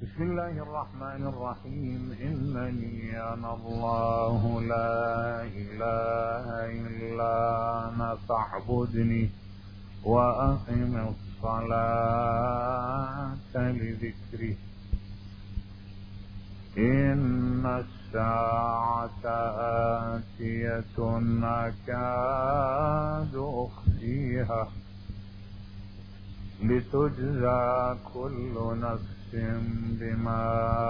بسم الله الرحمن الرحيم. إنني أنا الله لا إله إلا أنا فاعبدني وأقم الصلاة لذكري. إن الساعة آتية أكاد أخفيها لتجزى كل نفس بما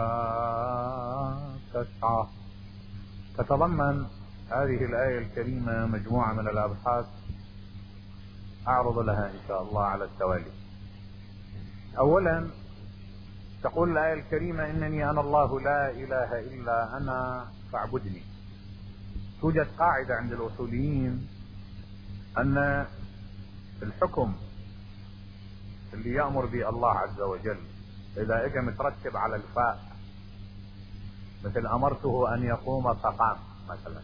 تسعى. تتضمن هذه الآية الكريمة مجموعة من الأبحاث أعرض لها إن شاء الله على التوالي. أولا تقول الآية الكريمة: إنني أنا الله لا إله إلا أنا فاعبدني. توجد قاعدة عند الأصوليين أن الحكم اللي يأمر به الله عز وجل إذا اجى مترتب على الفاء، مثل أمرته أن يقوم فقام مثلا،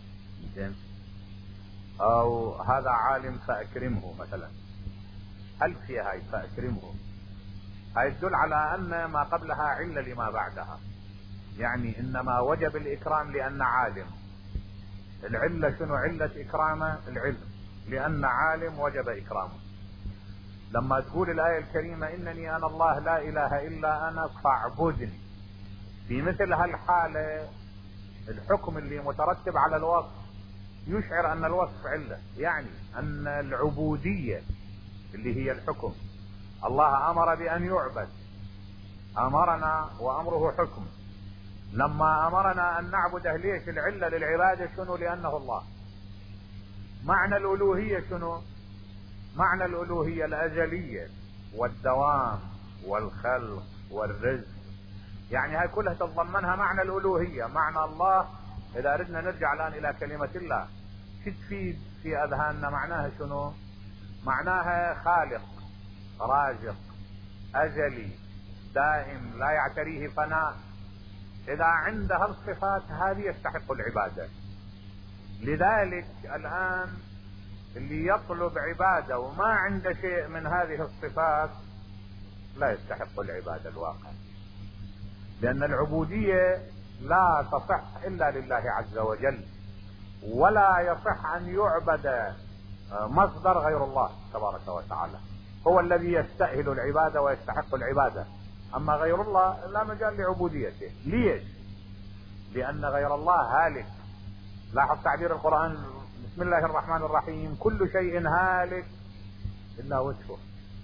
أو هذا عالم فأكرمه مثلا، هل فيها هاي فأكرمه؟ هاي تدل على أن ما قبلها علة لما بعدها، يعني إنما وجب الإكرام لأن عالم. العلة شنو علة إكرامه؟ العلم، لأن عالم وجب إكرامه. لما تقول الآية الكريمة إنني أنا الله لا إله إلا أنا فاعبدني، في مثل هالحالة الحكم اللي مترتب على الوصف يشعر أن الوصف علة، يعني أن العبودية اللي هي الحكم، الله أمر بأن يعبد، أمرنا وأمره حكم. لما أمرنا أن نعبده ليش؟ العلة للعبادة شنو؟ لأنه الله. معنى الألوهية شنو؟ معنى الألوهية الأزلية والدوام والخلق والرزق، يعني هاي كلها تتضمنها معنى الألوهية. معنى الله إذا أردنا نرجع الآن إلى كلمة الله، شو تفيد في أذهاننا؟ معناها شنو؟ معناها خالق، رازق، أزلي، دائم، لا يعتريه فناء. إذا عندها الصفات هذه يستحق العبادة. لذلك الآن اللي يطلب عبادة وما عنده شيء من هذه الصفات لا يستحق العبادة الواقع، لأن العبودية لا تصح إلا لله عز وجل، ولا يصح أن يعبد مصدر غير الله تبارك وتعالى، هو الذي يستأهل العبادة ويستحق العبادة، أما غير الله لا مجال لعبوديته. ليش؟ لأن غير الله هالك. لاحظ تعبير القرآن: بسم الله الرحمن الرحيم: كل شيء هالك إلا وجهه.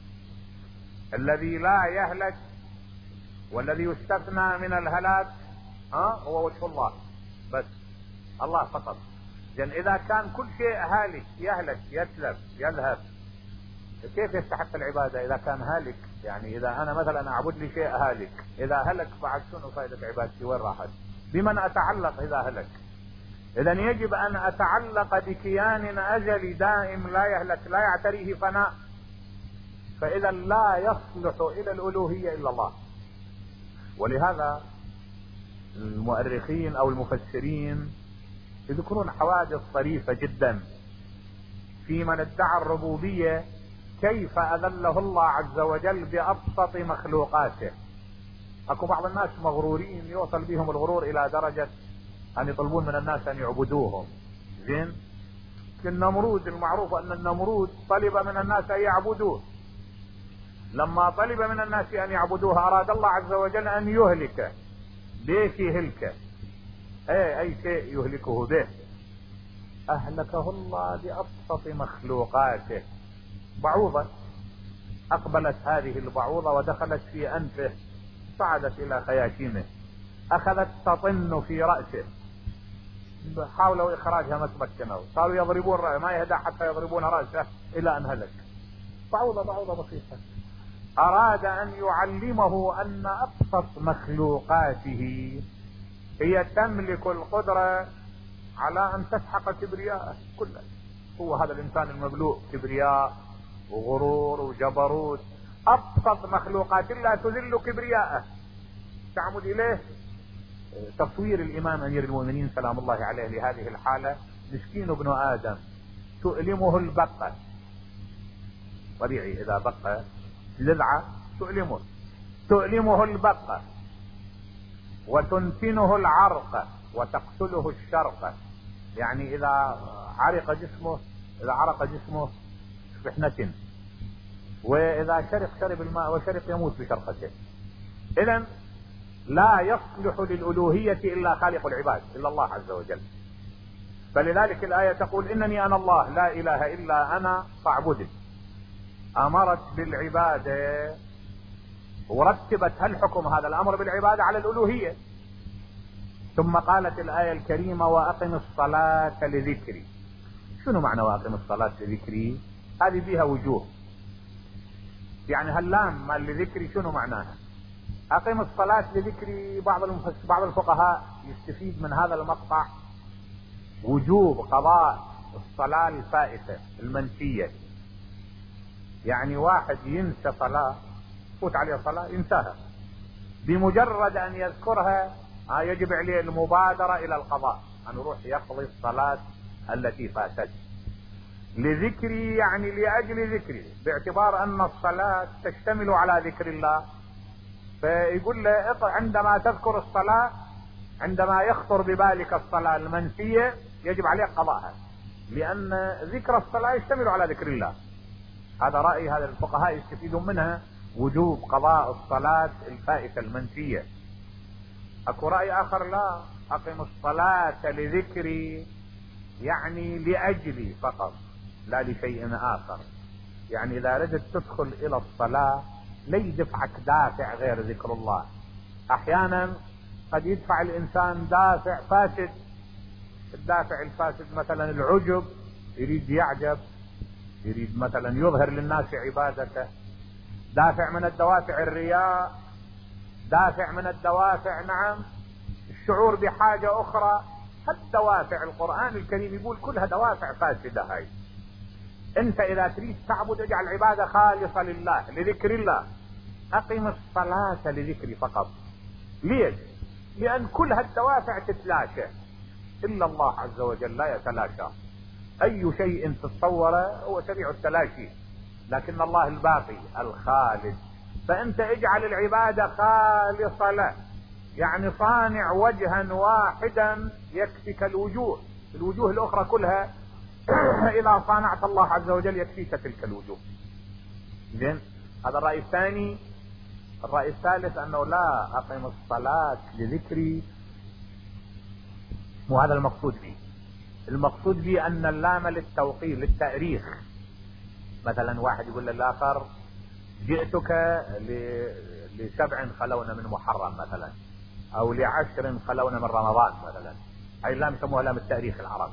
الذي لا يهلك والذي يستثنى من الهلاك هو وجه الله بس، الله فقط. لأن إذا كان كل شيء هالك، يهلك، يتلف، يذهب، كيف يستحق العبادة إذا كان هالك؟ يعني إذا أنا مثلا أعبد لي شيء هالك، إذا هلك بعد شنو فائدة عبادتي؟ وين راحت؟ بمن أتعلق إذا هلك؟ إذا يجب أن أتعلق بكيان أزلي دائم لا يهلك، لا يعتريه فناء. فإذا لا يصلح إلى الألوهية إلا الله. ولهذا المؤرخين أو المفسرين يذكرون حوادث طريفة جدا في من ادعى الربوبية، كيف أذله الله عز وجل بأبسط مخلوقاته. أكو بعض الناس مغرورين يوصل بهم الغرور إلى درجة أن يطلبون من الناس أن يعبدوهم. زين؟ النمرود المعروف أن النمرود طلب من الناس أن يعبدوه. لما طلب من الناس أن يعبدوه أراد الله عز وجل أن يهلكه. ليش يهلكه؟ أي شيء يهلكه به. أهلكه الله بأبسط مخلوقاته. بعوضة، أقبلت هذه البعوضة ودخلت في أنفه، صعدت إلى خياشيمه، أخذت تطن في رأسه، حاولوا إخراجها ما تمكنوا، صاروا يضربون رأسه، ما يهدى حتى يضربون رأسه إلى أن هلك. بعوضة بسيطة. أراد أن يعلمه أن أبسط مخلوقاته هي تملك القدرة على أن تسحق كبرياءه كله. هو هذا الإنسان المملوء كبرياء وغرور وجبروت. أبسط مخلوقات لا تذل كبرياءه، تعمد إليه. تصوير الإمام أمير المؤمنين سلام الله عليه لهذه الحالة: مسكين ابن آدم تؤلمه البقة. طبيعي إذا بقى لذعة تؤلمه البقة، وتنتنه العرق وتقتله الشرق. يعني إذا عرق جسمه يصبح نتن، وإذا شرب الماء وشرق يموت بشرقته. إذن لا يصلح للألوهية إلا خالق العباد، إلا الله عز وجل. فلذلك الآية تقول إنني أنا الله لا إله إلا أنا فاعبدني. أمرت بالعبادة ورتبت الحكم هذا الأمر بالعبادة على الألوهية. ثم قالت الآية الكريمة وأقم الصلاة لذكري. شنو معنى وأقم الصلاة لذكري؟ هذه فيها وجوه. يعني هاللام مال لذكري شنو معناها؟ أقم الصلاة لذكري، بعض الفقهاء يستفيد من هذا المقطع وجوب قضاء الصلاة الفائتة المنسية. يعني واحد ينسى صلاة، فوت عليه صلاة ينساها، بمجرد أن يذكرها يجب عليه المبادرة إلى القضاء، أن يروح يقضي الصلاة التي فاتت. لذكري يعني لأجل ذكري، باعتبار أن الصلاة تشتمل على ذكر الله. فيقول له عندما تذكر الصلاة، عندما يخطر ببالك الصلاة المنسية يجب عليك قضاءها، لأن ذكر الصلاة يشتمل على ذكر الله. هذا رأي هذا الفقهاء يستفيدون منها وجوب قضاء الصلاة الفائتة المنسية. اكو رأي آخر لا، أقم الصلاة لذكري يعني لأجلي فقط لا لشيء آخر. يعني إذا ردت تدخل إلى الصلاة لا يدفعك دافع غير ذكر الله. أحيانا قد يدفع الإنسان دافع فاسد. الدافع الفاسد مثلا العجب، يريد يعجب، يريد مثلا يظهر للناس عبادته. دافع من الدوافع الرياء، دافع من الدوافع نعم الشعور بحاجة أخرى. الدوافع القرآن الكريم يقول كلها دوافع فاسدة. هاي انت اذا تريد تعبد اجعل العبادة خالصة لله لذكر الله. اقم الصلاة لذكري فقط. ليش؟ لان كل هالدوافع تتلاشى، الا الله عز وجل لا يتلاشى. اي شيء تتصوره هو سريع التلاشي، لكن الله الباقي الخالد. فانت اجعل العبادة خالصة له، يعني صانع وجها واحدا يكفيك الوجوه الاخرى كلها اذا صانعت الله عز وجل يكفيك تلك الوجوه. زين، هذا الرأي الثاني. الرأي الثالث انه لا، اقم الصلاة لذكري، وهذا المقصود به. المقصود به ان اللام للتوقيت للتأريخ. مثلا واحد يقول للآخر جئتك ل7 خلونا من محرم مثلا، او ل10 خلونا من رمضان مثلا. هاي اللام يسموها لام التأريخ العرب.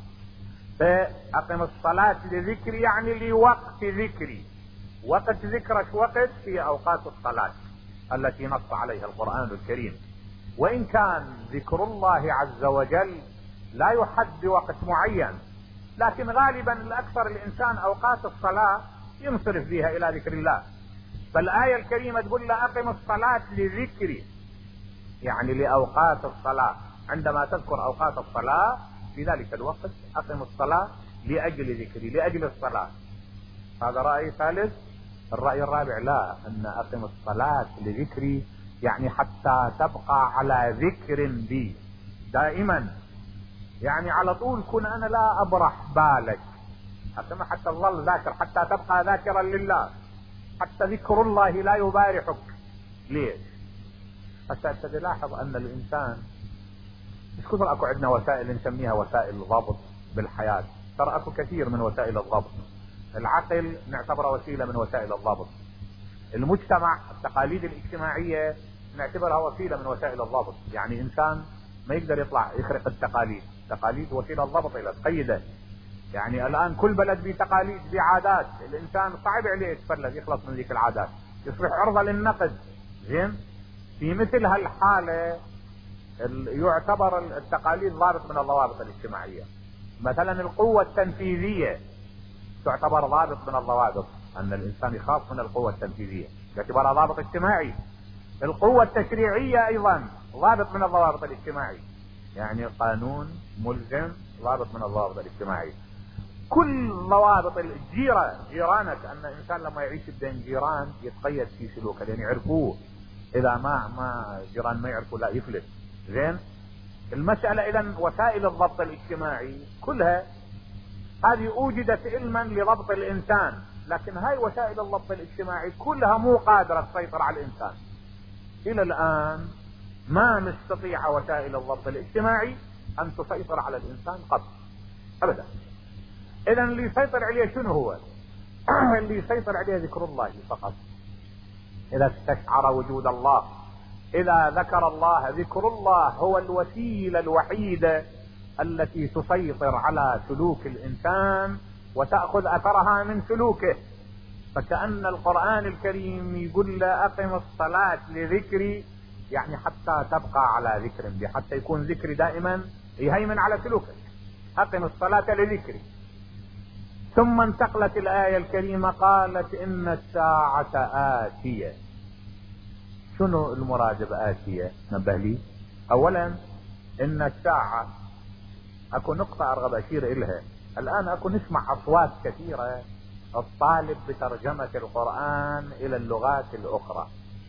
فأقم الصلاة لذكري يعني لوقت ذكري. وقت ذكرك وقت في أوقات الصلاة التي نص عليها القرآن الكريم. وإن كان ذكر الله عز وجل لا يحد بوقت معين، لكن غالبا الأكثر الإنسان أوقات الصلاة ينصرف فيها إلى ذكر الله. فالآية الكريمة تقول له أقم الصلاة لذكري، يعني لأوقات الصلاة. عندما تذكر أوقات الصلاة في ذلك الوقت أقم الصلاة لأجل ذكري، لأجل الصلاة. هذا رأي ثالث. الرأي الرابع لا، أن أقم الصلاة لذكري يعني حتى تبقى على ذكر بي دائما، يعني على طول كن أنا لا أبرح بالك، حتى تظل ذاكر، حتى تبقى ذاكرا لله، حتى ذكر الله لا يبارحك. ليش؟ حتى تلاحظ أن الإنسان مش كثر اكو عندنا وسائل نسميها وسائل ضبط بالحياة. ترى اكو كثير من وسائل الضبط. العقل نعتبره وسيلة من وسائل الضبط. المجتمع، التقاليد الاجتماعية نعتبرها وسيلة من وسائل الضبط. يعني انسان ما يقدر يطلع يخرق التقاليد. التقاليد وسيلة ضبط الى تقيده. يعني الان كل بلد بتقاليد بعادات، الانسان صعب عليه يتفلت يخلص من ذيك العادات، يصبح عرضة للنقد. زين، في مثل هالحالة يعتبر التقاليد ضابط من الضوابط الاجتماعية. مثلا القوة التنفيذية تعتبر ضابط من الضوابط، ان الانسان يخاف من القوة التنفيذية باعتبارها ضابط اجتماعي. القوة التشريعية ايضا ضابط من الضوابط الاجتماعي، يعني قانون ملزم ضابط من الضوابط الاجتماعي. كل ضوابط الجيرة، جيرانك، ان الانسان لما يعيش بين جيران يتقيد في سلوكه، لان يعرفوه. اذا ما جيران ما يعرفوا لا يفلت. زين. المسألة اذا وسائل الضبط الاجتماعي كلها هذه اوجدت علما لضبط الانسان، لكن هاي وسائل الضبط الاجتماعي كلها مو قادرة تسيطر على الانسان. الى الان ما مستطيع وسائل الضبط الاجتماعي ان تسيطر على الانسان قط ابدا. اذا اللي يسيطر عليه شنو هو؟ اللي يسيطر عليه ذكر الله فقط. اذا استشعر وجود الله، اذا ذكر الله، ذكر الله هو الوسيلة الوحيدة التي تسيطر على سلوك الانسان وتأخذ اثرها من سلوكه. فكأن القرآن الكريم يقول له اقم الصلاة لذكري، يعني حتى تبقى على ذكر بي، حتى يكون ذكري دائما يهيمن على سلوكك. اقم الصلاة لذكري. ثم انتقلت الآية الكريمة قالت ان الساعة آتية. شنو المراد بآتية؟ نبه لي. اولا ان الساعة اكو نقطة ارغب اشير الها. الان اكو نسمع اصوات كثيرة الطالب بترجمة القرآن الى اللغات الاخرى.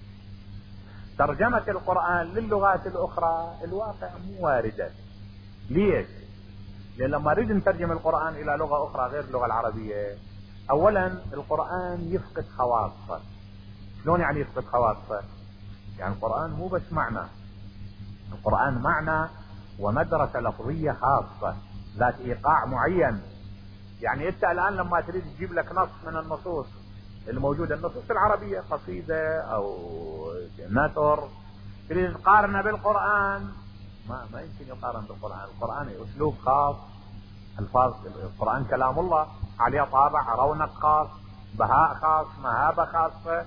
ترجمة القرآن للغات الاخرى الواقع مو واردة. ليش؟ لان لما نريد نترجم القرآن الى لغة اخرى غير اللغة العربية، اولا القرآن يفقد خواصه. شلون يعني يفقد خواصه؟ يعني القرآن مو بس معنى، القرآن معنى ومدرسة لفظية خاصة ذات ايقاع معين. يعني انت الان لما تريد تجيب لك نص من النصوص الموجودة، النصوص العربية قصيدة او نثر، تريد تقارنه بالقرآن، ما يمكن يقارن بالقرآن. القرآن اسلوب خاص، الفاظ القرآن كلام الله، عليه طابع رونق خاص، بهاء خاص، مهابة خاصة.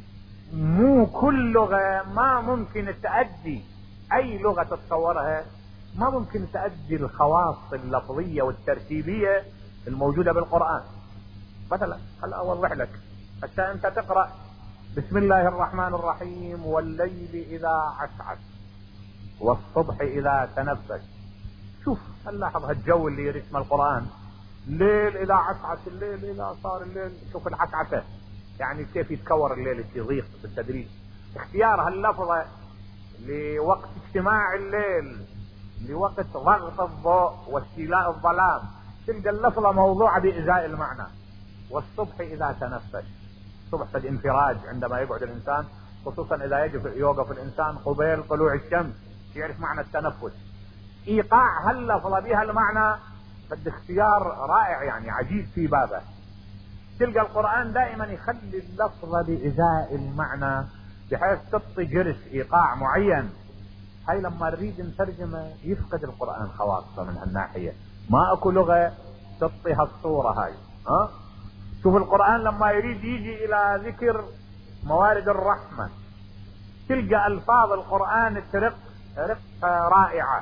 مو كل لغة ما ممكن تأدي، اي لغة تتصورها ما ممكن تأدي الخواص اللفظية والترتيبية الموجودة بالقرآن. مثلا خل اوضح لك. حتى انت تقرأ بسم الله الرحمن الرحيم والليل اذا عسعس والصبح اذا تنفس. شوف نلاحظ هالجو اللي يرسم القرآن. الليل اذا عسعس، الليل اذا صار الليل، شوف العسعسة يعني كيف يتكور الليل يضيق بالتدريج. اختيار هاللفظة لوقت اجتماع الليل، لوقت ضغط الضوء واستيلاء الظلام، تلقى اللفظة موضوعة بإزاء المعنى. والصبح اذا تنفس، صبح الانفراج عندما يقعد الانسان، خصوصا اذا يوقف الانسان قبيل طلوع الشمس، يعرف معنى التنفس. ايقاع هاللفظة بها المعنى بده اختيار رائع يعني عجيب في بابه. تلقى القرآن دائما يخلي اللفظة بإزاء المعنى بحيث تعطي جرس ايقاع معين. هاي لما نريد نترجمه يفقد القرآن خواصه من هالناحية. ما اكو لغة تعطي هالصورة هاي. شوف القرآن لما يريد يجي الى ذكر موارد الرحمة، تلقى الفاظ القرآن ترق رقة رائعة.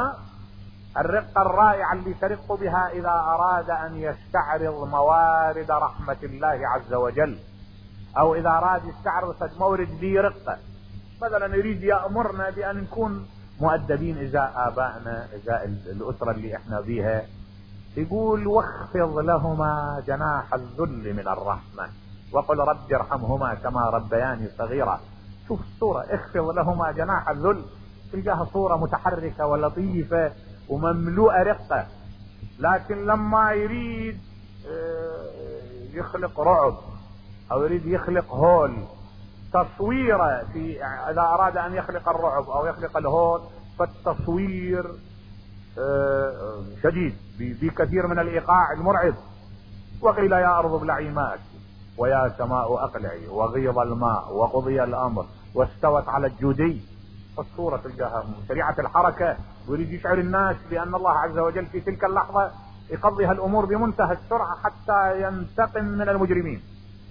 الرقة الرائعة اللي ترق بها اذا اراد ان يستعرض موارد رحمة الله عز وجل، او اذا اراد يستعرض مورد ذي رقة. مثلا يريد يأمرنا بان نكون مؤدبين ازاء ابائنا، ازاء الاسرة اللي احنا بيها. يقول واخفض لهما جناح الذل من الرحمة وقل رب ارحمهما كما ربياني صغيرا. شوف الصورة، اخفض لهما جناح الذل، تلقاها صورة متحركة ولطيفة ومملوءة رقة. لكن لما يريد يخلق رعب او يريد يخلق هول، تصويره في اذا اراد ان يخلق الرعب او يخلق الهول فالتصوير شديد بكثير من الايقاع المرعب. وقيل يا ارض ابلعي ماءك ويا سماء اقلعي وغيض الماء وقضي الامر واستوت على الجودي. الصورة تلقاها سريعة الحركة، ويريد يشعر الناس بان الله عز وجل في تلك اللحظة يقضي هالامور بمنتهى السرعة حتى ينتقم من المجرمين.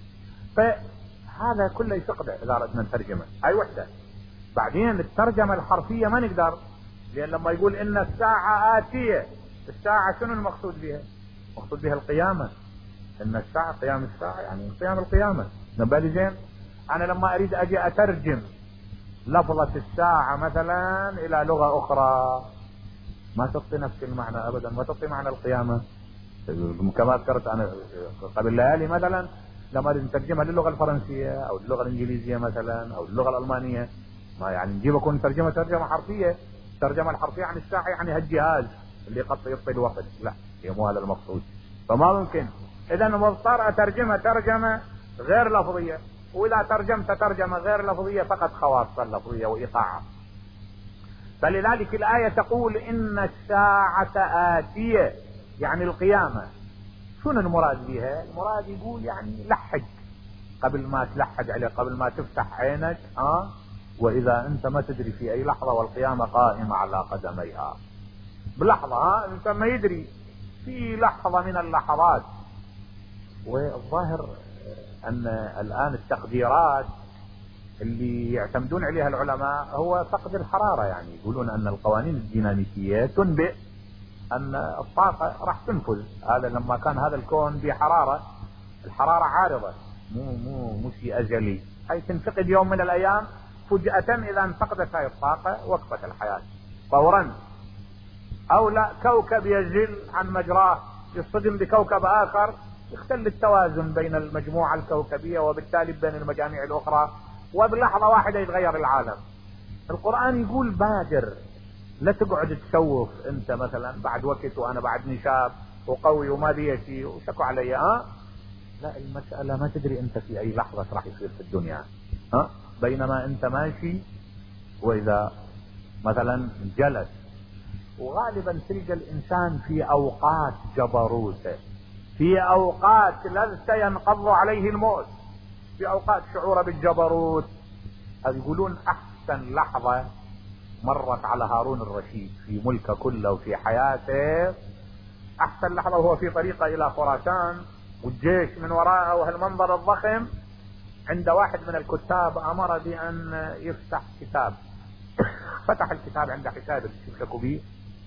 فهذا كله يفقده اذا اردنا نترجمه. هاي وحدة. بعدين الترجمة الحرفية ما نقدر، لان لما يقول ان الساعة آتية، الساعة شنو المقصود بها؟ المقصود بها القيامة. ان الساعة قيام الساعة يعني قيام القيامة. نبالي زين. انا لما اريد اجي اترجم لفظة الساعة مثلا الى لغة اخرى ما تعطي نفس المعنى ابدا، ما تعطي معنى القيامة. كما ذكرت انا قبل ليالي مثلا لما نترجمها للغة الفرنسية او اللغة الانجليزية مثلا او اللغة الالمانية، ما يعني نجيب اكون ترجمة حرفية الترجمة الحرفية عن الساعة يعني هالجهاز اللي يطفي الوقت، لا هي مو هذا المقصود. فما ممكن، اذا مضطر اترجمها ترجمة غير لفظية، واذا ترجمت ترجمة غير لفظية فقد خواص اللفظية وايقاعها. فلذلك الآية تقول ان الساعة آتية، يعني القيامة. شنو المراد بها؟ المراد يقول يعني لحق قبل ما تلحق عليه، قبل ما تفتح عينك، واذا انت ما تدري في اي لحظة والقيامة قائمة على قدميها بلحظة، انت ما يدري في لحظة من اللحظات. والظاهر ان الان التقديرات اللي يعتمدون عليها العلماء هو فقد الحرارة، يعني يقولون ان القوانين الديناميكية تنبئ ان الطاقة راح تنفذ. هذا لما كان هذا الكون بحرارة، الحرارة عارضة مو شيء ازلي، هي تنفقد يوم من الايام فجأة. اذا انفقدت هاي الطاقة وقفت الحياة فورا. او لا، كوكب يزل عن مجراه يصطدم بكوكب اخر، يختل التوازن بين المجموعة الكوكبية وبالتالي بين المجاميع الاخرى، وبلحظة واحدة يتغير العالم. القرآن يقول بادر، لا تقعد تسوف انت مثلا بعد وقت وانا بعدني شاب وقوي وما بيتي وشكوا علي. لا، المسألة ما تدري انت في اي لحظة راح يصير في الدنيا. بينما انت ماشي، واذا مثلا جلس، وغالبا تلقى الانسان في اوقات جبروته، في اوقات لذة ينقض عليه الموت، في اوقات شعوره بالجبروت. هذا يقولون احسن لحظة مرت على هارون الرشيد في ملكه كله وفي حياته، احسن لحظة وهو في طريقه الى خراسان والجيش من وراءه وهالمنظر الضخم، عند واحد من الكتاب امر بان يفتح كتاب. فتح الكتاب عند حساب الشكوبي،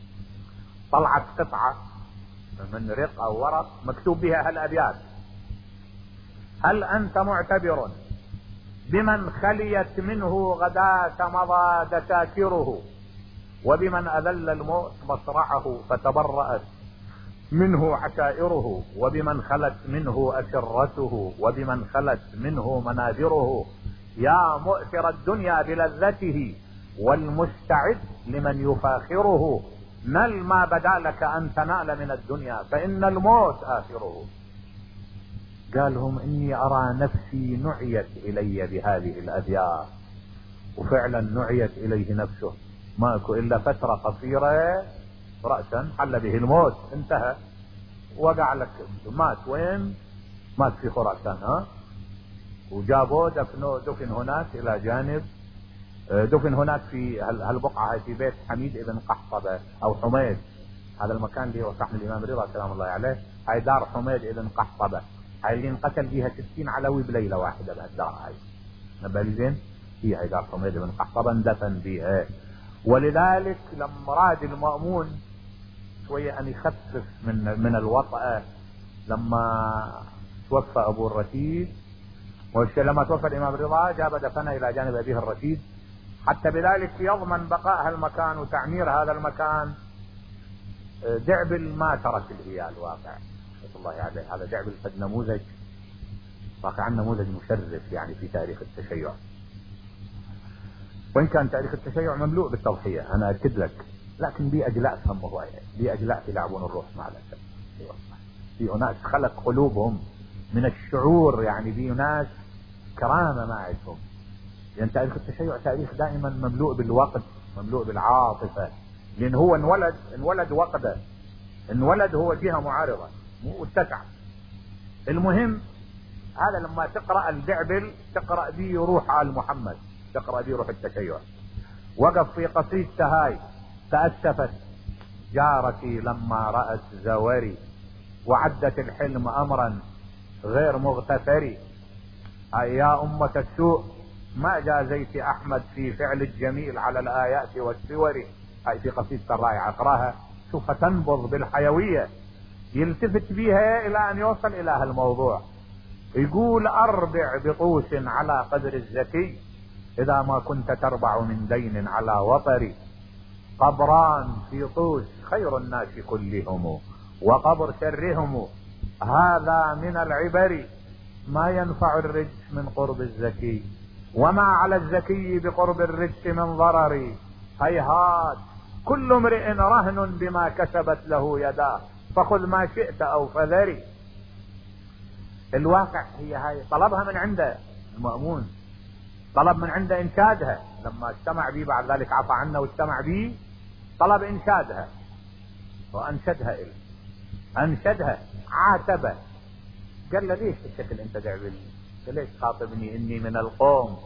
طلعت قطعة من رق او ورق مكتوب بها هالابيات: هل انت معتبر بمن خليت منه غداة مضى دساكره، وبمن اذل الموت مصرعه فتبرأت منه عشائره، وبمن خلت منه أسرته، وبمن خلت منه منابره، يا مؤثر الدنيا بلذته والمستعد لمن يفاخره، نل ما بدا لك أن تنال من الدنيا فإن الموت آخره. قالهم إني أرى نفسي نعيت إلي بهذه الأبيات، وفعلا نعيت إليه نفسه، ماكو إلا فترة قصيرة رأسا حل به الموت، انتهى، وقع لك، مات وين؟ مات في خراسان. وجابوه دفن هناك الى جانب، دفن هناك في هالبقعة هاي في بيت حميد ابن قحطبة او حميد. هذا المكان اللي وصحنا الامام رضا سلام الله عليه، هاي دار حميد ابن قحطبة، هاي اللي انقتل فيها 60 علوي بليلة واحدة بهالدار هاي. نبالي زين، هي دار حميد ابن قحطبة اندفن فيها. ولذلك لما راد المأمون شوية ان يخفف من الوطأة لما توفى ابو الرشيد، ولما توفى الامام رضا جاب دفنه الى جانب ابيه الرشيد، حتى بذلك يضمن بقاء هالمكان وتعمير هذا المكان. دعبل ما ترك الهيال واقع، رحمة الله عليه. هذا دعبل قد نموذج، واقعا نموذج مشرف يعني في تاريخ التشيع، وإن كان تاريخ التشيع مملوء بالتضحية أنا أكد لك، لكن بي أجلاء هم هواية، بي أجلاء يلعبون الروح مع الأسف. في أناس خلق قلوبهم من الشعور، يعني في ناس كرامة ما عندهم، لأن تاريخ التشيع تاريخ دائما مملوء بالوقت، مملوء بالعاطفة، لأن هو انولد وقده، انولد هو جهة معارضة واتسع. المهم هذا لما تقرأ الدعبل تقرأ به روح آل محمد، تقرأ به روح التشيع. وقف في قصيدته هاي: تأسفت جارتي لما رأت زوري، وعدت الحلم أمرا غير مغتفر، يا أمة السوء ما جازيت أحمد في فعل الجميل على الآيات والسور. هاي في قصيدة الرائعة، اقراها شوف تنبض بالحيوية، يلتفت بها إلى أن يوصل إلى هالموضوع. يقول: أربع بطوس على قدر الزكي، إذا ما كنت تربع من دين على وطري، قبران في طوس خير الناس كلهم، وقبر شرهم هذا من العبر، ما ينفع الرجس من قرب الزكي، وما على الزكي بقرب الرجس من ضرر، هيهات كل امرئ رهن بما كسبت له يداه فخذ ما شئت او فذري. الواقع هي هاي، طلبها من عنده المأمون، طلب من عنده انشادها لما اجتمع به، بعد ذلك عفى عنه واجتمع به، طلب انشادها وانشدها إليه، انشدها، عاتبه، قال له ليش الشكل انت دعبني؟ قال ليش خاطبني اني من القوم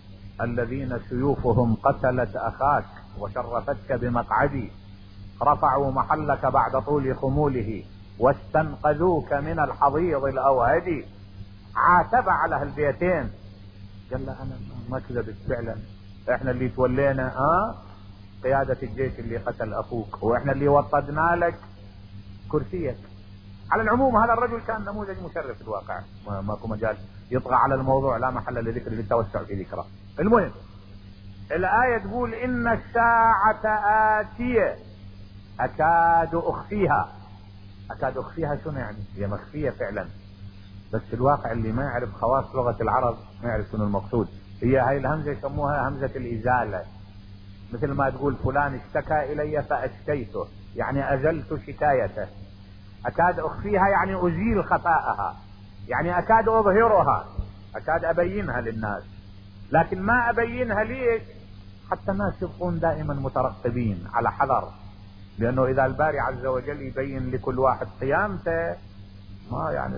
الذين سيوفهم قتلت اخاك وشرفتك بمقعدي، رفعوا محلك بعد طول خموله واستنقذوك من الحضيض الاوهدي. عاتب على هالبيتين، قال له انا ما كذبت فعلا، احنا اللي تولينا قيادة الجيش اللي قتل اخوك، واحنا اللي وطدنا لك كرسيك. على العموم هذا الرجل كان نموذج مشرف في الواقع، ماكو مجال يطغى على الموضوع، لا محل لذكر للتوسع في ذكره. المهم الآية تقول إن الساعة آتية أكاد أخفيها. أكاد أخفيها شنو يعني؟ هي مخفية فعلا، بس الواقع اللي ما يعرف خواص لغة العرب ما يعرف شنو المقصود. هي هاي الهمزة يسموها همزة الإزالة، مثل ما تقول فلان اشتكى إلي فأشتيته، يعني أزلت شكايته. أكاد أخفيها يعني أزيل خفاءها، يعني أكاد أظهرها، أكاد أبينها للناس، لكن ما أبينها ليش؟ حتى الناس يبقون دائما مترقبين على حذر، لأنه إذا الباري عز وجل يبين لكل واحد قيامته ما يعني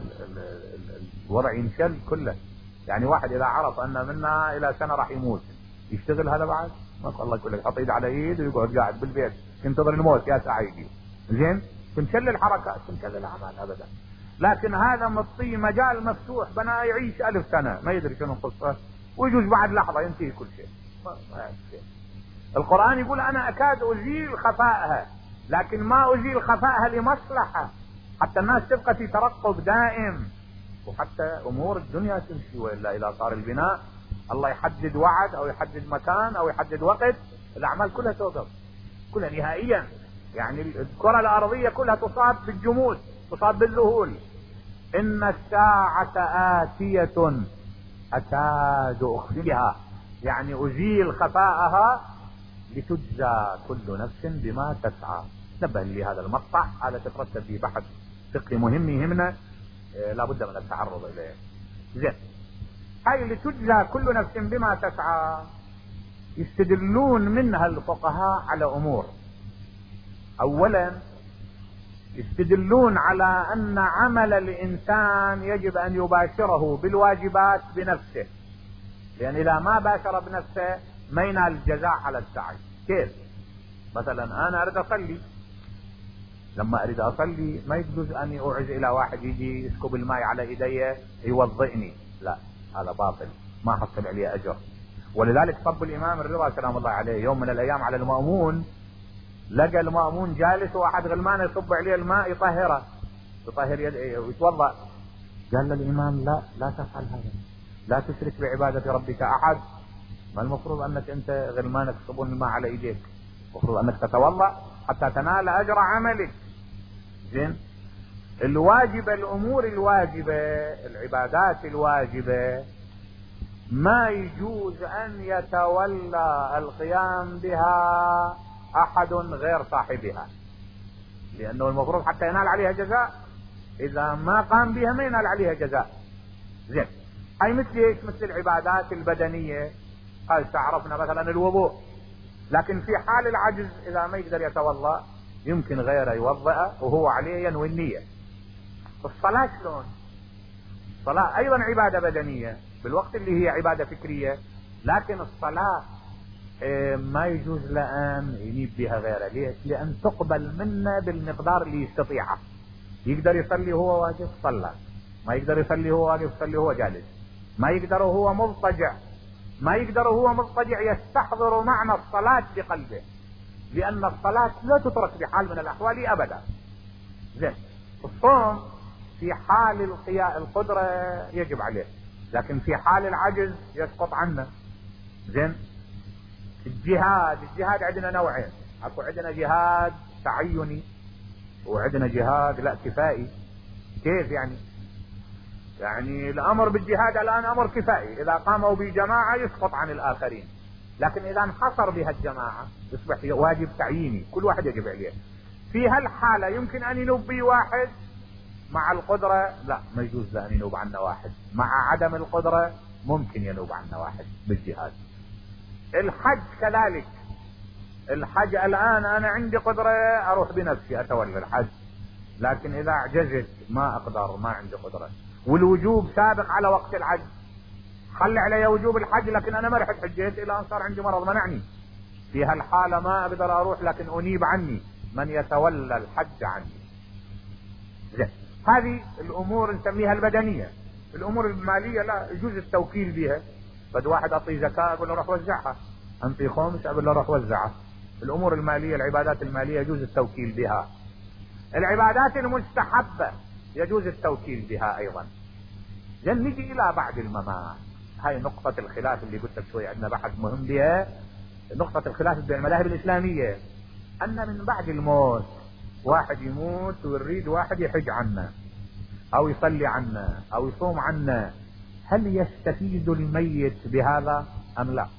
الوضع ينشل كله. يعني واحد إذا عرف أن منا إلى سنة راح يموت، يشتغل هذا بعد؟ ما الله يقول لك حط ايد على ايد ويقعد قاعد بالبيت ينتظر الموت يا سعيدي. زين، تنشل الحركات، تنشل الأعمال أبدا. لكن هذا مطي مجال مفتوح، بنا يعيش 1000 سنة ما يدري شنو القصة، ويجوز بعد لحظة ينتهي كل شيء. ما شيء. القرآن يقول أنا أكاد أزيل خفاءها، لكن ما أزيل خفاءها لمصلحة، حتى الناس تبقى في ترقب دائم، وحتى أمور الدنيا تمشي. وإلا إذا صار البناء الله يحدد وعد أو يحدد مكان أو يحدد وقت، الأعمال كلها توقف، كلها نهائيا. يعني الكرة الأرضية كلها تصاب بالجمود، تصاب بالذهول. إن الساعة آتية أكاد أخفيها، يعني أزيل خفاءها لتجزى كل نفس بما تسعى. نبه لي هذا المقطع، هذا تترتب في بحث فقهي مهم يهمنا، لابد من التعرض إليه. زين، هاي لتجزى كل نفس بما تسعى يستدلون منها الفقهاء على أمور. أولا يستدلون على أن عمل الإنسان يجب أن يباشره بالواجبات بنفسه، لأن إذا ما باشر بنفسه ما ينال الجزاء على السعي. كيف؟ مثلا أنا أريد أصلي، لما أريد أصلي ما يجوز أني أعز إلى واحد يجي يسكب الماء على إيدي يوضئني، لا، هذا باطل، ما حصل عليه أجر. ولذلك صب الإمام الرضا سلام الله عليه يوم من الأيام على المأمون، لقى المأمون جالس وواحد غلمان يصب عليه الماء يطهره، يطهر يده ويتوضأ. قال للإمام لا تفعل هذا، لا تشرك بعبادة ربك أحد. ما المفروض أنك أنت غلمانك تصبون الماء على إيديك، المفروض أنك تتوضأ حتى تنال أجر عملك. زين، الواجبة، الأمور الواجبة، العبادات الواجبة ما يجوز أن يتولى القيام بها أحد غير صاحبها، لأنه المفروض حتى ينال عليها جزاء، إذا ما قام بها ما ينال عليها جزاء. زين، هاي مثل ايش؟ مثل العبادات البدنية، قال تعرفنا مثلا الوضوء، لكن في حال العجز إذا ما يقدر يتوضأ يمكن غيره يوضأ وهو عليه ينوي النية. الصلاة شلون؟ الصلاة أيضا عبادة بدنية بالوقت اللي هي عبادة فكرية، لكن الصلاة ما يجوز لأن ينيب بها غيره. ليش؟ لأن تقبل منه بالمقدار اللي يستطيعه. يقدر يصلي هو واقف صلى، ما يقدر يصلي هو واقف صلي هو جالس، ما يقدر هو مضطجع، ما يقدر هو مضطجع يستحضر معنى الصلاة بقلبه، لأن الصلاة لا تترك بحال من الأحوال أبدا. زين، الصوم في حال القدرة يجب عليه، لكن في حال العجز يسقط عنه. زين، الجهاد عندنا نوعين، اكو عندنا جهاد تعيني وعندنا جهاد لا كفائي. كيف يعني؟ يعني الامر بالجهاد الان امر كفائي، اذا قاموا بجماعة يسقط عن الاخرين. لكن اذا انحصر بها الجماعة يصبح واجب تعييني، كل واحد يجب عليه. في هالحالة يمكن ان ينوب به واحد، مع القدرة لا، ما يجوز له ان ينوب عنا واحد، مع عدم القدرة ممكن ينوب عنا واحد بالجهاد. الحج كذلك، الحج الان انا عندي قدرة اروح بنفسي اتولى الحج، لكن اذا اعجزت ما اقدر، ما عندي قدرة، والوجوب سابق على وقت الحج، خلي علي وجوب الحج لكن انا ما رحت حجيت الى ان صار عندي مرض منعني، في هالحالة ما اقدر اروح، لكن انيب عني من يتولى الحج عني. زين، هذه الامور نسميها البدنية. الامور المالية لا يجوز التوكيل بها، بد واحد اعطيه زكاة اقول له روح وزعها، انطي خمس اقول له روح وزعها. الامور المالية، العبادات المالية يجوز التوكيل بها. العبادات المستحبة يجوز التوكيل بها ايضا. زين، نجي الى بعد الممات، هاي نقطة الخلاف اللي قلت لك شوي عندنا بحث مهم بها. نقطة الخلاف بين المذاهب الاسلامية ان من بعد الموت واحد يموت ويريد واحد يحج عنه او يصلي عنه او يصوم عنه، هل يستفيد الميت بهذا ام لا؟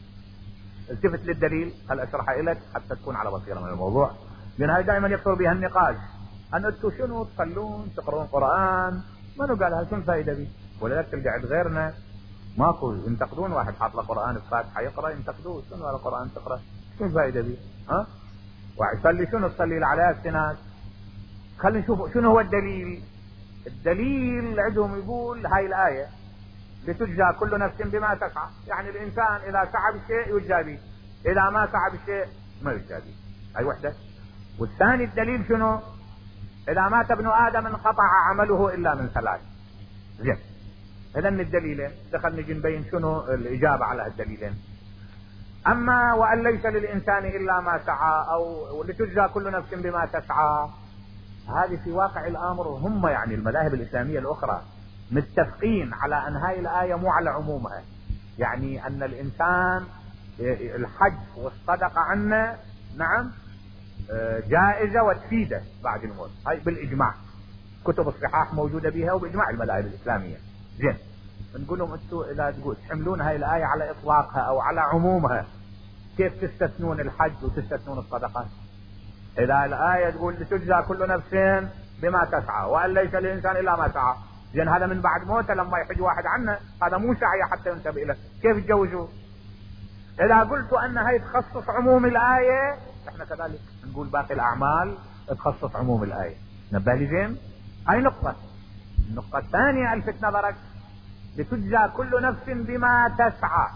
التفت للدليل، هل اشرحها لك حتى تكون على بصيرة من الموضوع، لان هاي دائما يكثر بها النقاش، ان انتم شنو تصلون تقرؤون قرآن، ما قال هل شنو الفائدة به؟ ولذلك تلقى عند غيرنا ماكو ينتقدون، واحد حاط له قرآن الفاتحة يقرأ ينتقدوه، شنو هذا القرآن تقرأ؟ شنو الفائدة به؟ ها؟ واحد يصلي شنو تصلي على السنات؟ خلينا نشوف شنو هو الدليل. الدليل عندهم يقول هاي الآية لتجزى كل نفس بما تسعى، يعني الإنسان إذا سعى بشيء يجزى به، إذا ما سعى بشيء ما يجزى به. هاي وحدة. والثاني الدليل شنو؟ إذا مات ابن آدم انقطع عمله إلا من ثلاث. زين، إذا الدليلين دخل نجي نبين شنو الإجابة على الدليلين. أما وأن ليس للإنسان إلا ما سعى أو لتجزى كل نفس بما تسعى، هذه في واقع الأمر هم يعني المذاهب الإسلامية الأخرى متفقين على أن هاي الآية مو على عمومها، يعني أن الإنسان الحج والصدقة عنه نعم جائزة وتفيدة بعد الموت، هاي بالإجماع، كتب الصحاح موجودة بها وبإجماع المذاهب الإسلامية. زين، نقول لهم انتم اذا تقول تحملون هاي الآية على إطلاقها أو على عمومها، كيف تستثنون الحج وتستثنون الصدقات؟ إذا الآية تقول لتجزى كل نفس بما تسعى وأن ليس للإنسان إلا ما سعى، زين هذا من بعد موته لما يحج واحد عنه هذا مو سعي حتى ينتبه له، كيف تجوزوه؟ إذا قلت أن هاي تخصص عموم الآية، احنا كذلك نقول باقي الأعمال تخصص عموم الآية. نبه لي زين؟ هاي نقطة. النقطة الثانية الفت نظرك، لتجزى كل نفس بما تسعى.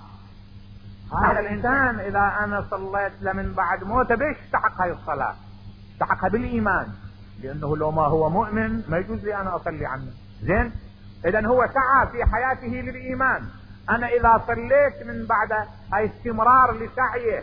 هذا الإنسان إذا أنا صليت لمن بعد موته بيش استحق هاي الصلاة؟ استحقها بالإيمان، لأنه لو ما هو مؤمن ما يجوز لي أنا أصلي عنه. زين، إذن هو سعى في حياته للإيمان، أنا إذا صليت من بعد هاي استمرار لسعيه،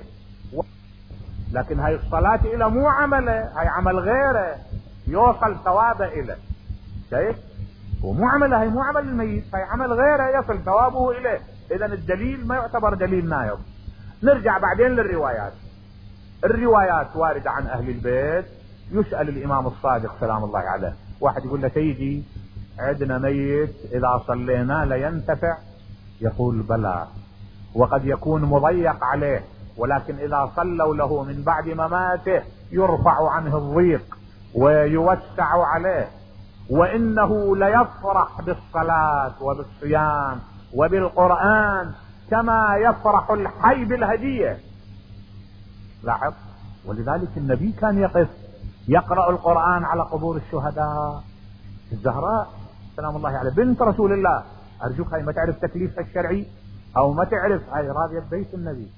لكن هاي الصلاة إلى مو عمله، هاي عمل غيره يوصل ثوابه إليه. شايف؟ ومو عمله، هاي مو عمل الميت، هاي عمل غيره يصل ثوابه إليه. إذن الدليل ما يعتبر دليل نايب. نرجع بعدين للروايات. الروايات واردة عن أهل البيت. يسأل الإمام الصادق سلام الله عليه، واحد يقول له سيدي عندنا ميت إذا صلينا لينتفع؟ يقول بلى، وقد يكون مضيق عليه، ولكن إذا صلوا له من بعد مماته يرفع عنه الضيق ويوسع عليه، وإنه ليفرح بالصلاة وبالصيام وبالقرآن كما يفرح الحي بالهدية. لاحظ، ولذلك النبي كان يقف يقرأ القرآن على قبور الشهداء. الزهراء سلام الله عليه بنت رسول الله، أرجوك هاي ما تعرف تكليفها الشرعي أو ما تعرف، هاي راضية ببيت النبي،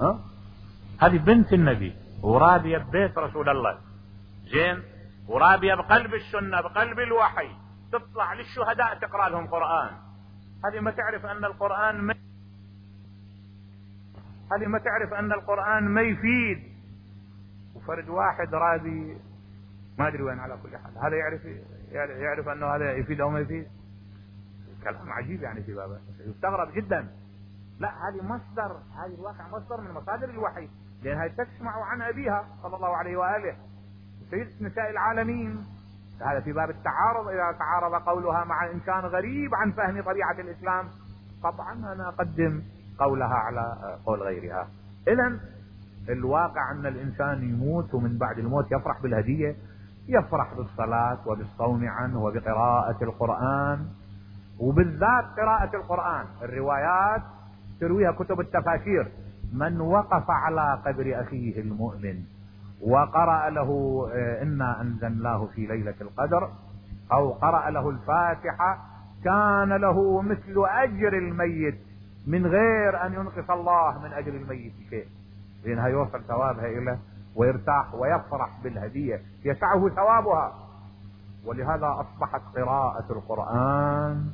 هذه بنت النبي وراضية ببيت رسول الله. زين، وراضية بقلب السنة بقلب الوحي، تطلع للشهداء تقرأ لهم قرآن. هذه ما تعرف أن القرآن ما يفيد، وفرد واحد راضي ما أدري وين. على كل حال هذا يعرف أنه هذا يفيد أو ما يفيد. كلام عجيب يعني في بابه، يستغرب جدا. لا، هذه مصدر، هذه الواقع مصدر من مصادر الوحي، لأن هذه تسمع عن أبيها صلى الله عليه وآله سيد نساء العالمين. هذا في باب التعارض، إذا تعارض قولها مع إنسان غريب عن فهم طبيعة الإسلام طبعا أنا أقدم قولها على قول غيرها. إذن الواقع أن الإنسان يموت ومن بعد الموت يفرح بالهدية، يفرح بالصلاة وبالصوم عنه وبقراءة القرآن، وبالذات قراءة القرآن. الروايات ترويها كتب التفاسير: من وقف على قبر أخيه المؤمن وقرأ له إنا أنزلناه في ليلة القدر، أو قرأ له الفاتحة، كان له مثل أجر الميت من غير أن ينقص الله من أجر الميت شيء، لأنها يوصل ثوابها إليه ويرتاح ويفرح بالهدية يسعه ثوابها. ولهذا أصبحت قراءة القرآن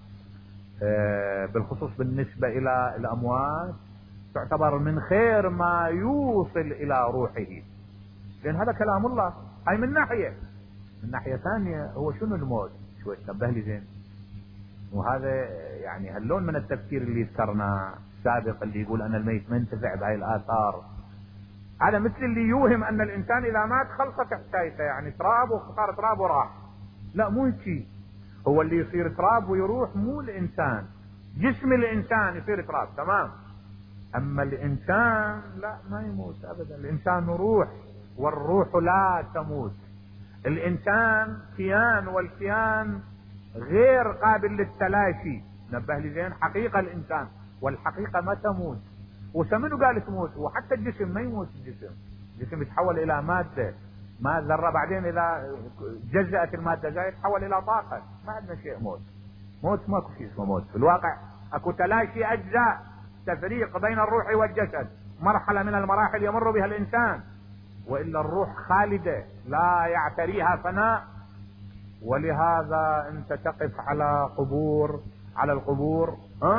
بالخصوص بالنسبة إلى الأموات تعتبر من خير ما يوصل إلى روحه، لأن هذا كلام الله. هاي من ناحية. من ناحية ثانية هو شنو الموت؟ شوي تنبه لي زين. وهذا يعني هاللون من التفكير اللي ذكرنا سابق، اللي يقول أن الميت ما ينتفع بهاي الآثار، هذا مثل اللي يوهم أن الإنسان إذا مات خلصت حكايته، يعني تراب وصار تراب وراح. لا، مو هيك. هو اللي يصير تراب ويروح مو الإنسان، جسم الإنسان يصير تراب تمام، أما الإنسان لا، ما يموت أبدا. الإنسان روح، والروح لا تموت. الإنسان كيان، والكيان غير قابل للتلاشي. نبه لي زين، حقيقة الإنسان، والحقيقة ما تموت. وسمنه قال تموت، وحتى الجسم ما يموت. الجسم يتحول إلى مادة، ما ذرة، بعدين إذا جزأت المادة زي يتحول إلى طاقة. ما عندنا شيء موت ماكو شيء اسمه موت. في الواقع أكو تلاشي أجزاء، تفريق بين الروح والجسد، مرحلة من المراحل يمر بها الإنسان، وإلا الروح خالدة لا يعتريها فناء. ولهذا أنت تقف على القبور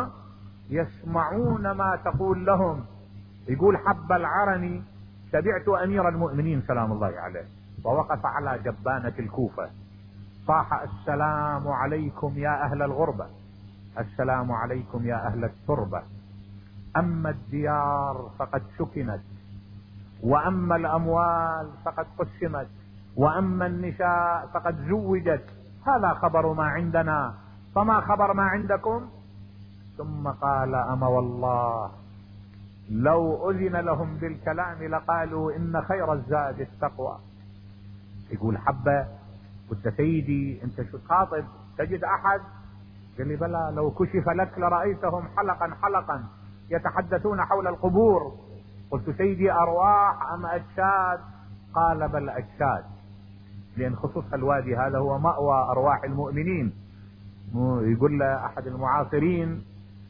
يسمعون ما تقول لهم. يقول حب العرني: تبعت أمير المؤمنين سلام الله عليه ووقف على جبانة الكوفة، صاح: السلام عليكم يا أهل الغربة، السلام عليكم يا أهل التربة، أما الديار فقد سكنت، وأما الأموال فقد قسمت، وأما النساء فقد زوجت، هذا خبر ما عندنا، فما خبر ما عندكم؟ ثم قال: أما والله لو أذن لهم بالكلام لقالوا إن خير الزاد التقوى. يقول حبة: قلت سيدي أنت شو تخاطب؟ تجد أحد؟ قال لي: بلى، لو كشف لك لرأيتهم حلقا حلقا يتحدثون حول القبور. قلت سيدي أرواح أم أجساد؟ قال: بل أجساد، لأن خصوص الوادي هذا هو مأوى أرواح المؤمنين. يقول له أحد المعاصرين: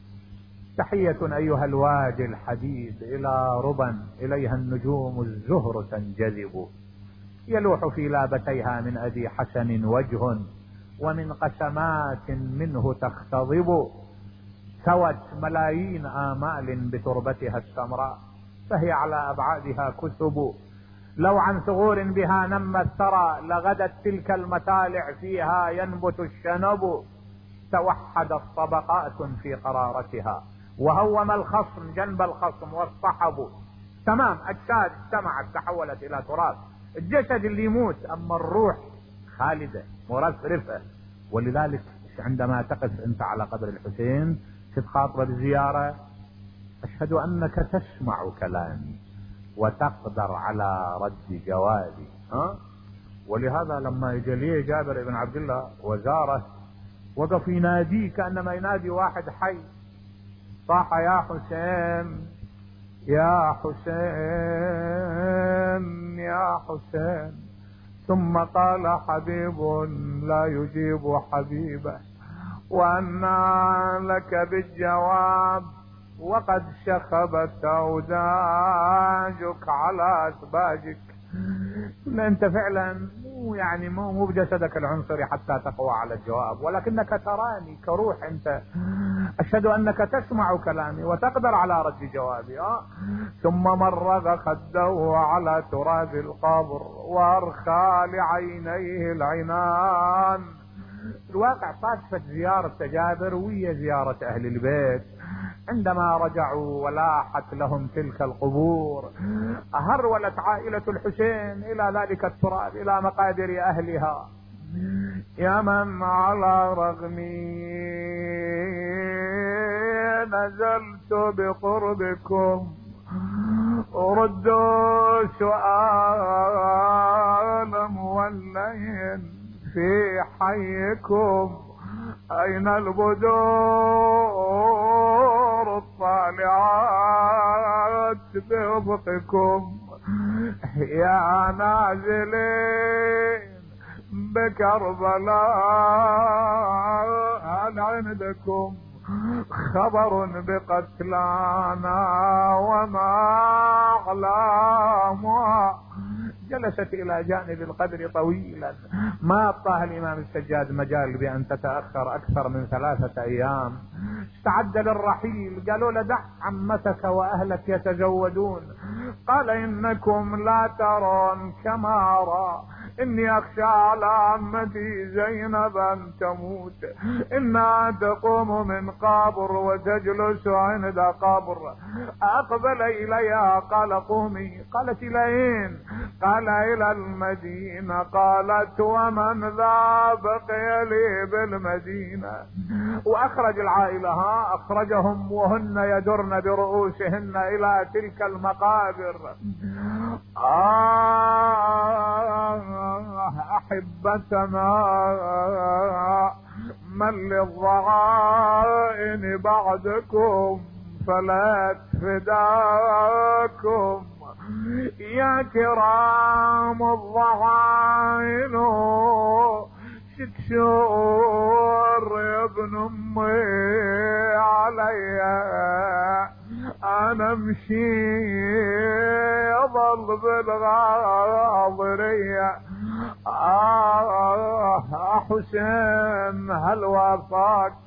تحية أيها الوادي الحديد إلى ربا إليها النجوم الزهر تنجذب، يلوح في لابتيها من أبي حسن وجه، ومن قسمات منه تختضب، سوت ملايين آمال بتربتها السمراء، فهي على أبعادها كثب، لو عن ثغور بها نمت ترى، لغدت تلك المتالع فيها ينبت الشنب، توحدت طبقات في قرارتها، وهوم الخصم جنب الخصم واصطحبوا. تمام، أجساد اجتمعت تحولت إلى تراب، الجسد اللي يموت، أما الروح خالدة مرفرفة. ولذلك عندما تقف أنت على قبر الحسين تتخاطب بالزيارة: أشهد أنك تسمع كلامي وتقدر على رد جوابي. ولهذا لما اجى لي جابر بن عبد الله وزاره، وقف ينادي كأنما ينادي واحد حي، صاح: يا حسين يا حسين يا حسين، ثم قال: حبيب لا يجيب حبيبه، وأنى لك بالجواب، وقد شخبت أوداجك على أسباجك. أنت فعلا مو بجسدك العنصري حتى تقوى على الجواب، ولكنك تراني كروح أنت. أشهد أنك تسمع كلامي وتقدر على رد جوابي. ثم مرغ خده على تراب القبر وأرخى لعينيه العنان. الواقع صادفت زيارة جابر ويا زيارة أهل البيت، عندما رجعوا ولاحت لهم تلك القبور هرولت عائلة الحسين إلى ذلك التراب، إلى مقادر أهلها. يا من على رغم نزلت بقربكم ردوا سؤال مولين في حيكم أين البدور الطالعات بأفقكم يا نازلين بكربلاء هل عندكم خبر بقتلانا وما أعلامها؟ جلست إلى جانب القبر طويلا، ما أعطاها الإمام السجاد مجال بأن تتأخر أكثر من 3 أيام. استعد للرحيل، قالوا له دع عمتك وأهلك يتزودون. قال إنكم لا ترون كما أرى، إني أخشى على عمتي زينب أن تموت، إنها تقوم من قبر وتجلس عند قبر. أقبل إليها قال قومي. قالت إلى أين؟ قال إلى المدينة. قالت ومن ذا بقي لي بالمدينة؟ وأخرج العائلة، أخرجهم وهن يدرن برؤوسهن إلى تلك المقابر. أحبتنا من للضغائن بعدكم فلا فداكم يا كرام الضغائن. شكشور يا ابن امي علي انا امشي اظل بالغاضرية. حسين هل وافاك